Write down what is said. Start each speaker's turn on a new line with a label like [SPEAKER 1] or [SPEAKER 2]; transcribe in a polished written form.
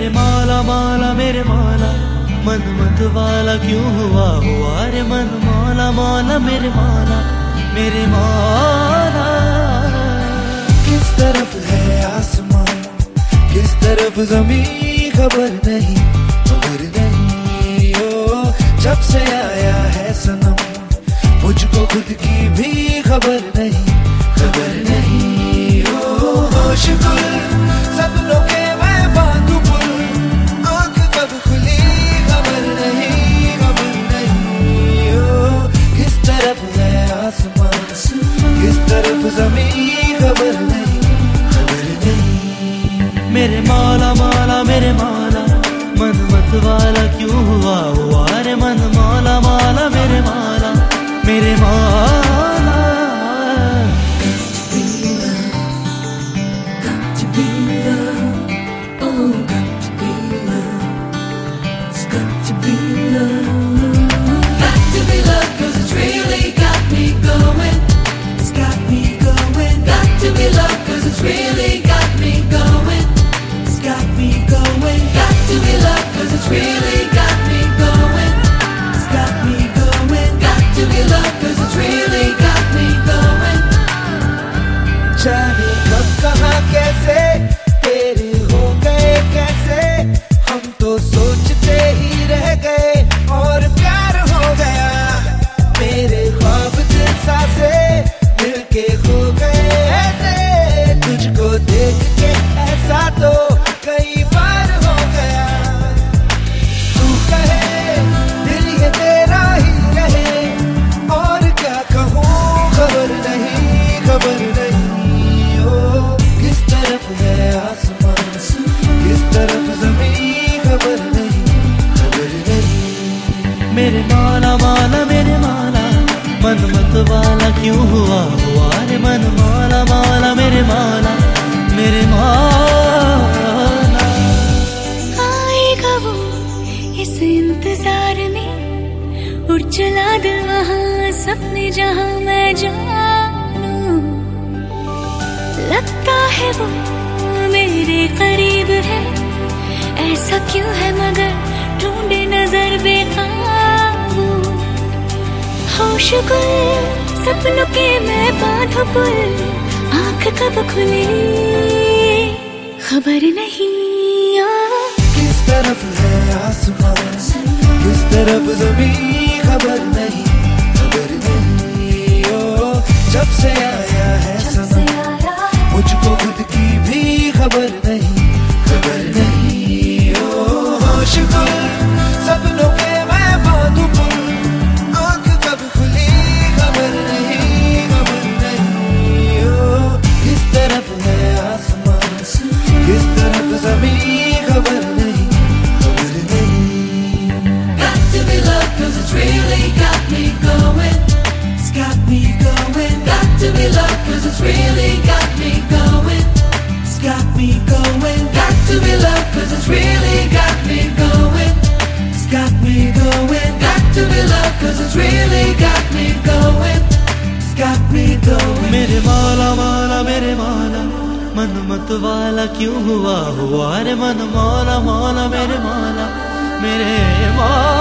[SPEAKER 1] मेरे मौला मौला मेरे मौला, मन मत वाला क्यों हुआ रे मन, मौला मौला मेरे मौला मेरे मौला।
[SPEAKER 2] किस तरफ है आसमान, किस तरफ ज़मीन, खबर नहीं ओ, जब से आया है सनम मुझको खुद की भी खबर नहीं ओ, होश गुल सपनों के मैं बांधू पुल, आँख कब खुली खबर नहीं ओ, किस तरफ है आसमान, किस तरफ ज़मीन, खबर नहीं।
[SPEAKER 1] मेरे मौला मौला मेरे मौला, मन मत वाला क्यों हुआ रे मन, मौला मौला मेरे मौला मेरे मौला।
[SPEAKER 2] जाने कब कहाँ कैसे तेरे हो गए कैसे, हम तो सोचते ही रह गए और प्यार हो गया, मेरे ख्वाब दिल से मिलके खो गए ऐसे, तुझको देख के ऐसा तो कई बार हो गया, तू कहे दिल ये तेरा ही रहे, और क्या कहूँ खबर नहीं किस तरफ है आसमान, किस तरफ ज़मीन, खबर नहीं।
[SPEAKER 1] मेरे मौला मौला मेरे मौला, मन मत वाला क्यों हुआ रे मन, मौला मौला मेरे मौला मेरे मौला।
[SPEAKER 3] आएगा वो इस इंतजार में, उड़ चला दिल वहाँ सपने जहाँ मैं जानूं, लगता है वो मेरे करीब है, ऐसा क्यों है मगर ढूंढे नजर बेकाबू, होश गुल सपनों के मैं बांधू पुल, आँख कब खुली खबर नहीं
[SPEAKER 2] किस तरफ है आसमान, किस तरफ ज़मीन, खबर नहीं ओ, जब से आया है सनम मुझको खुद की भी खबर नहीं ओ, होश गुल सपनों के मैं बांधू पुल, आँख कब खुली खबर नहीं ओ, किस तरफ है आसमान, किस तरफ ज़मीन, खबर नहीं।
[SPEAKER 4] Got to be love 'cause it's really got me going, it's got me going, got to be love 'cause it's really got me going, it's got me going, got to be love 'cause it's really got me going, it's got me going, got to be love 'cause it's really got me going, it's got me going।
[SPEAKER 1] मेरे मौला मौला मेरे मौला, मन मत वाला क्यों हुआ रे मन, मौला मौला मेरे मौला मेरे मौला।